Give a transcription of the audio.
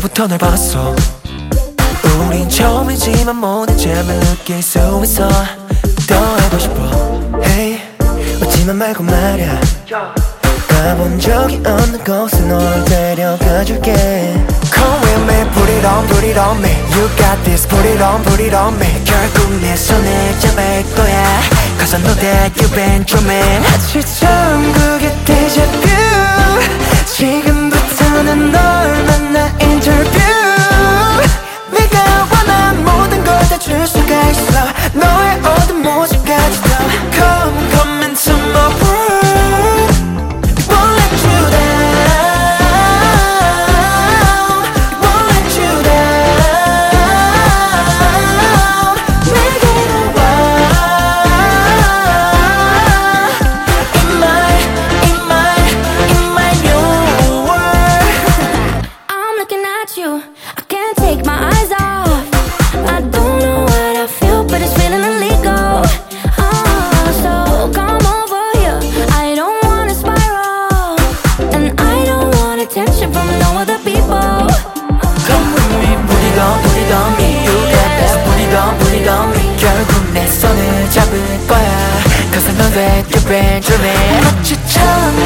그때부터 널 봤어. 우린 처음이지만 모든 점을 느낄 수 있어. 더 알고 싶어. Hey, 웃지만 말고 말야. 가본 적이 없는 곳에 널 데려가줄게. Come with me, put it on, put it on me. You got this, put it on, put it on me. 결국 내 손을 잡을 거야. Cause I know that you've been dreaming. 마치 처음 그게 데자뷰. 지금부터는 널 만나 인터뷰. 내가 원한 모든 걸 다 줄 수가 있어. 너의 모든 모습까지 다 Come, come into my world. Won't let you down. Won't let you down. 내게로 와. In my new world. I'm looking at you, I can't take my eyes off. I don't know what I feel, but it's feeling illegal. So come over here, I don't wanna spiral. And I don't want attention from no other people. Come with me, put it on me. You got this, put it on me. 결국 내 손을 잡을 거야. Cause I know that you've been dreaming. 마치 처음